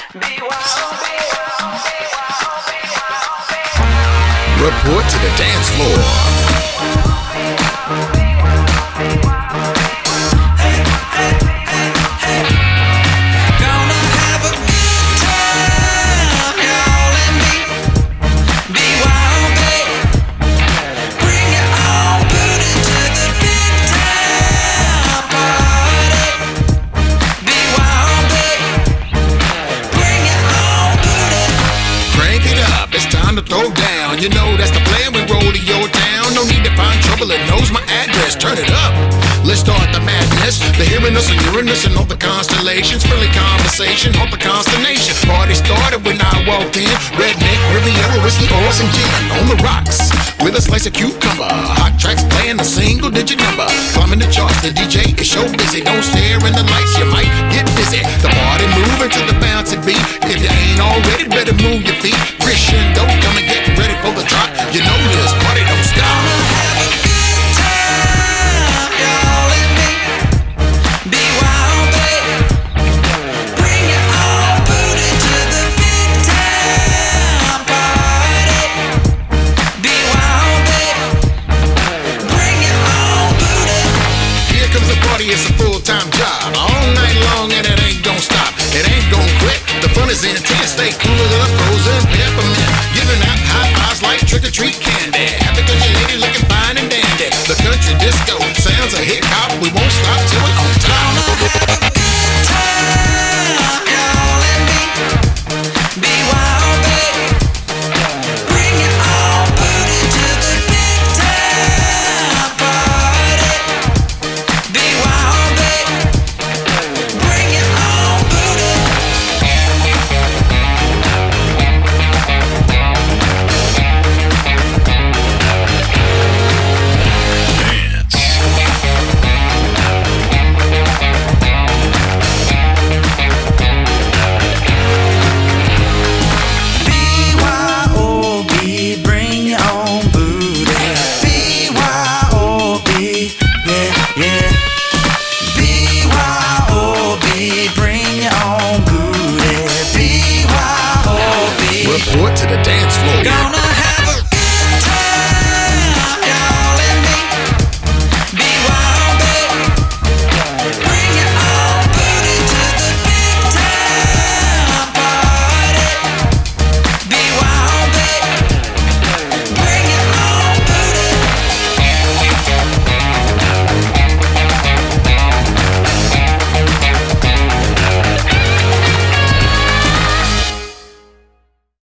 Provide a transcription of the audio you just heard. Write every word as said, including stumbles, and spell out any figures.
Report to the dance floor. Throw down, you know that's the plan. We roll to your town. No need to find trouble, it knows my address. Turn it up. Let's start the madness. The hearing us and Uranus and all the constellations. Friendly conversation, hope the consternation. Party started when I walked in. Redneck, Riviera, whiskey, or some gin. On the rocks, with a slice of cucumber. Hot tracks playing a single digit number. Climbing the charts, the D J is so busy. Don't stare in the lights, you might get busy. The party moving to the bouncy beat. If you ain't already, better move your feet. Crescendo, come and get ready for the drop. You know this party don't stop. It's a full-time job, all night long, and it ain't gonna stop. It ain't gonna quit. The fun is intense. Stay cool it up.